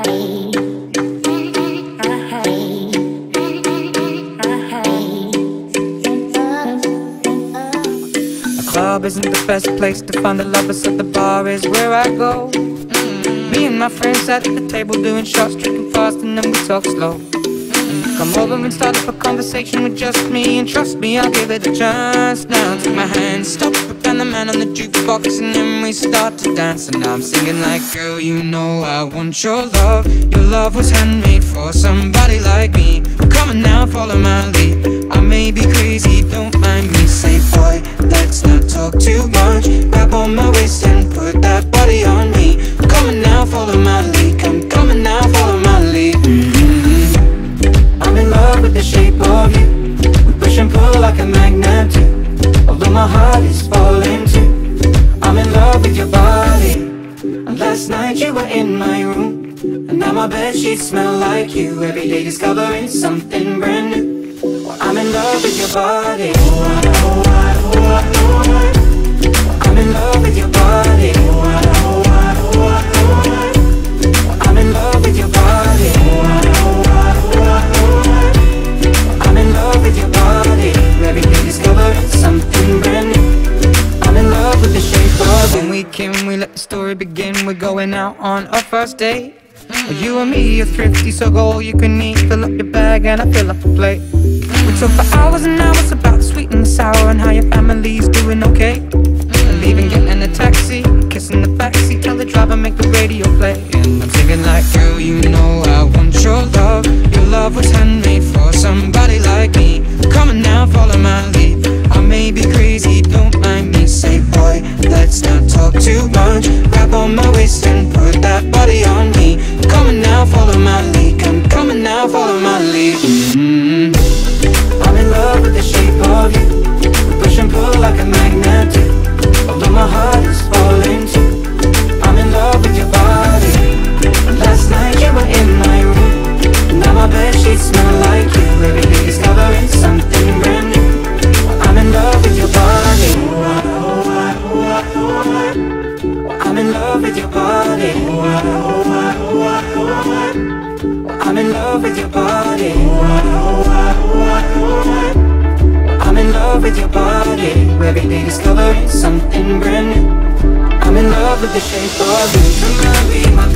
Club isn't the best place to find the lovers, so the bar is where I go. Me and my friends sat at the table doing shots, tripping fast, and then we talk slow. Come over and start up a conversation with just me, and trust me, I'll give it a chance. Now take my hand, stop, and the man on the jukebox, and then we start to dance. And I'm singing like, girl, you know I want your love. Your love was handmade for somebody like me. Come on now, follow my lead. I may be crazy, don't mind me. Say, boy, let's not talk too much. Grab on my waist and put that body on me. Come on now, follow my lead. Come on now, follow my lead. I'm in love with the shape of you. We push and pull like a magnet do. Although my heart is falling too. I'm in love with your body. And last night you were in my room, and now my bedsheets smell like you. Every day discovering something brand new. Well, I'm in love with your body. I'm in love with your body. I'm in love with your body. I'm in love with your body. Every day discovering something brand new. I'm in love with the shape of you. When we came, we let the story begin. We're going out on our first date. You and me are thrifty, so go all you can eat. Fill up your bag and I fill up the plate. We talk for hours and hours about the sweet and the sour, and how your family's doing okay. And leaving, getting a taxi, kissing the backseat, tell the driver make the radio play. And I'm singing like, girl, you know I want your love. Your love was handmade for somebody like me. Come on now, follow my lead. I may be crazy, don't mind me. Say, boy, let's not talk too much. Grab on my waist and put that body on me. Come on now, follow my lead. Come on now, follow my lead. I'm in love with the shape of you. We push and pull like a magnet do. Although my heart is falling too. I'm in love with your body. Last night you were in my room, now my bedsheets smell like you. Every day discovering something brand new. I'm in love with your body. I'm in love with your body. I'm in love with your body. I'm in love with your body. Every day discovering something brand new. I'm in love with the shape of you. Come on, be my